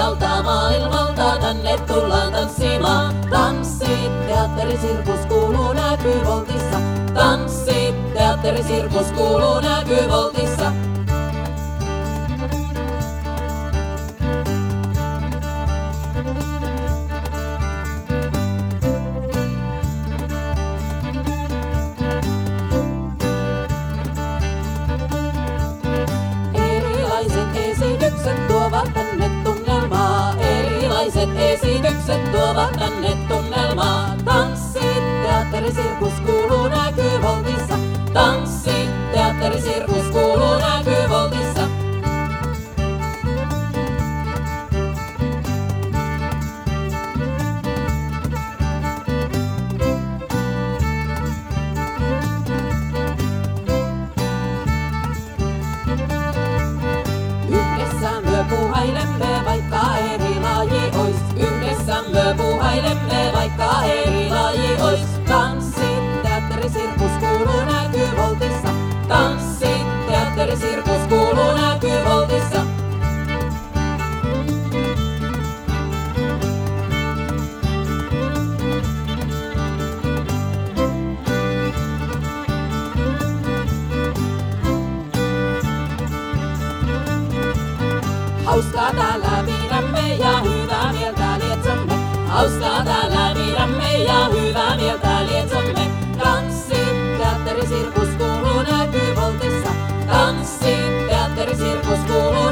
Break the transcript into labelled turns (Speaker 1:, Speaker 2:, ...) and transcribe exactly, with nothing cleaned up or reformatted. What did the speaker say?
Speaker 1: kaikkialta maailmalta tänne tullaan tanssimaan. Tanssi, teatteri, sirkus kuuluu näkyy Voltissa. Tanssi, teatteri, sirkus kuuluu näkyy Voltissa. Erilaiset esitykset tuovat tänne tunnelmaa. Erilaiset esitykset tuovat tänne tunnelmaa. Tanssi, teatteri, sirkus kuuluu näkyy Voltissa. Tanssi, teatteri, sirkus kuuluu näkyy Voltissa. Yhdessä myö puhailemme, vaikka eri laji ois. Yhdessä myö puhailemme, vaikka eri laji ois. Tanssi, teatteri, sirkus kuuluu näkyy Voltissa. Tanssi, teatteri, sirkus kuuluu näkyy Voltissa. Hauskaa täällä pidämme ja hyvää mieltä lietsomme. Hauskaa täällä pidämme ja hyvää mieltä lietsomme. Tanssi, teatteri, sirkus kuuluu näkyy Voltissa. Tanssi, teatteri, sirkus kuuluu